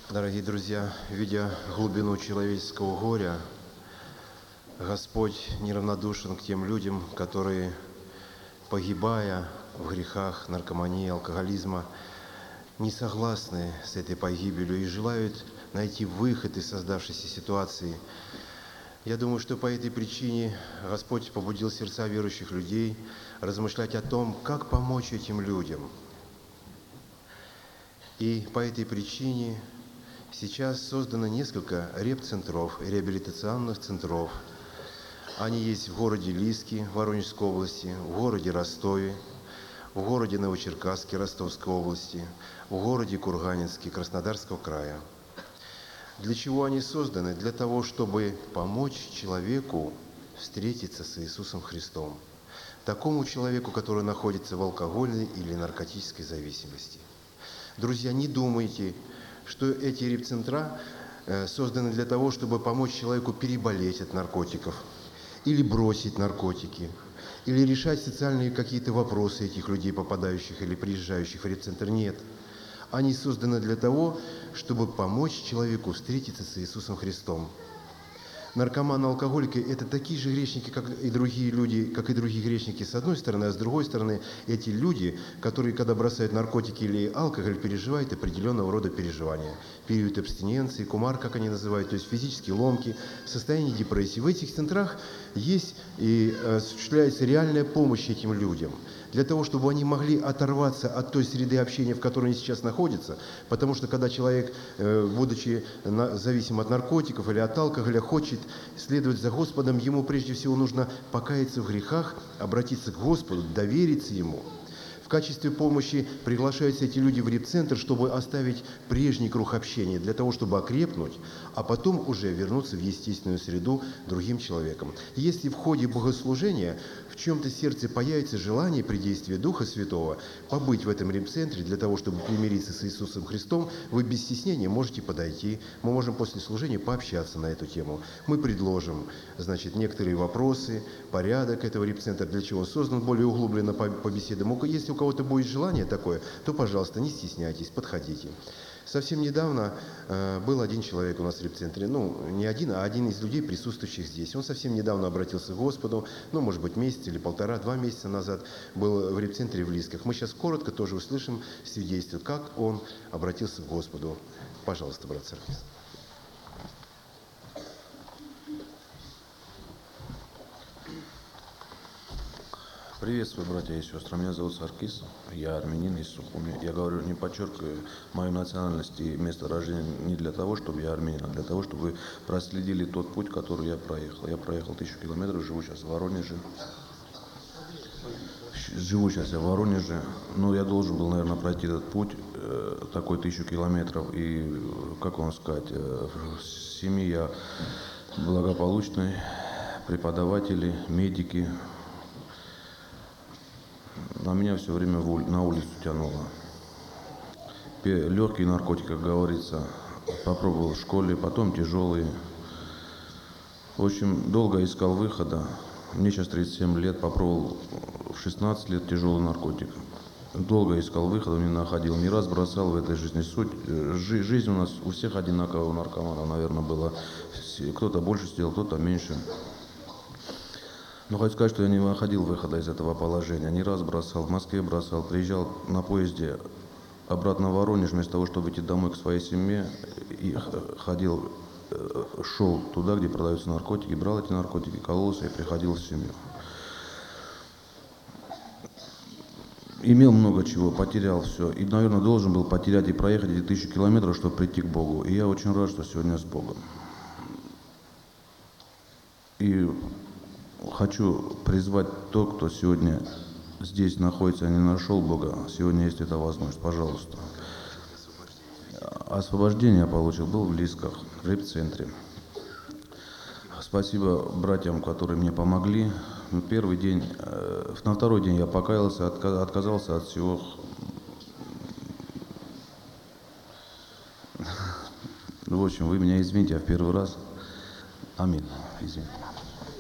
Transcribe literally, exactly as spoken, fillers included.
Дорогие друзья, видя глубину человеческого горя, Господь неравнодушен к тем людям, которые, погибая в грехах наркомании, алкоголизма, не согласны с этой погибелью и желают найти выход из создавшейся ситуации. Я думаю, что по этой причине Господь побудил сердца верующих людей размышлять о том, как помочь этим людям. И по этой причине сейчас создано несколько реп-центров, реабилитационных центров. Они есть в городе Лиске, Воронежской области, в городе Ростове, в городе Новочеркасске, Ростовской области, в городе Курганинске, Краснодарского края. Для чего они созданы? Для того, чтобы помочь человеку встретиться с Иисусом Христом. Такому человеку, который находится в алкогольной или наркотической зависимости. Друзья, не думайте, что эти реп-центра созданы для того, чтобы помочь человеку переболеть от наркотиков, или бросить наркотики, или решать социальные какие-то вопросы этих людей, попадающих или приезжающих в реп-центр. Нет. Они созданы для того, чтобы помочь человеку встретиться с Иисусом Христом. Наркоманы, алкоголики – это такие же грешники, как и другие люди, как и другие грешники с одной стороны, а с другой стороны, эти люди, которые, когда бросают наркотики или алкоголь, переживают определенного рода переживания. Период абстиненции, кумар, как они называют, то есть физические ломки, состояние депрессии. В этих центрах есть и осуществляется реальная помощь этим людям, для того, чтобы они могли оторваться от той среды общения, в которой они сейчас находятся, потому что когда человек, будучи зависим от наркотиков или от алкоголя, хочет следовать за Господом, ему прежде всего нужно покаяться в грехах, обратиться к Господу, довериться Ему. В качестве помощи приглашаются эти люди в реп-центр, чтобы оставить прежний круг общения, для того, чтобы окрепнуть, а потом уже вернуться в естественную среду другим человеком. Если в ходе богослужения в чем-то сердце появится желание при действии Духа Святого побыть в этом реп-центре для того, чтобы примириться с Иисусом Христом, вы без стеснения можете подойти. Мы можем после служения пообщаться на эту тему. Мы предложим, значит, некоторые вопросы, порядок этого реп-центра, для чего создан, более углубленно побеседуем. Если у кого-то будет желание такое, то, пожалуйста, не стесняйтесь, подходите. Совсем недавно э, был один человек у нас в реп-центре, ну, не один, а один из людей, присутствующих здесь. Он совсем недавно обратился к Господу, ну, может быть, месяц или полтора, два месяца назад был в реп-центре в Лисках. Мы сейчас коротко тоже услышим свидетельство, как он обратился к Господу. Пожалуйста, брат Саркис. Приветствую, братья и сестры. Меня зовут Саркис, я армянин из Сухуми. Я говорю, не подчеркиваю мою национальность и место рождения не для того, чтобы я армянин, а для того, чтобы вы проследили тот путь, который я проехал. Я проехал тысячу километров, живу сейчас в Воронеже. Живу сейчас я в Воронеже, но я должен был, наверное, пройти этот путь, э, такой тысячу километров. И, как вам сказать, э, в семье я благополучный, преподаватели, медики. А меня все время на улицу тянуло. Легкие наркотики, как говорится, попробовал в школе, потом тяжелые. В общем, долго искал выхода. Мне сейчас тридцать семь лет, попробовал в шестнадцать лет тяжелый наркотик. Долго искал выхода, не находил. Не раз бросал в этой жизни. Суть, жизнь у нас у всех одинаковая, у наркоманов, наверное, была. Кто-то больше сделал, кто-то меньше. Но хочу сказать, что я не находил выхода из этого положения. Не раз бросал, в Москве бросал, приезжал на поезде обратно в Воронеж, вместо того, чтобы идти домой к своей семье, и ходил, шел туда, где продаются наркотики, брал эти наркотики, кололся и приходил в семью. Имел много чего, потерял все. И, наверное, должен был потерять и проехать эти тысячи километров, чтобы прийти к Богу. И я очень рад, что сегодня с Богом. И хочу призвать тот, кто сегодня здесь находится, не нашел Бога. Сегодня есть эта возможность. Пожалуйста. Освобождение я получил, был в Лисках, в реп-центре. Спасибо братьям, которые мне помогли. Первый день, на второй день я покаялся, отказался от всего. В общем, вы меня извините, я в первый раз. Аминь. Извините.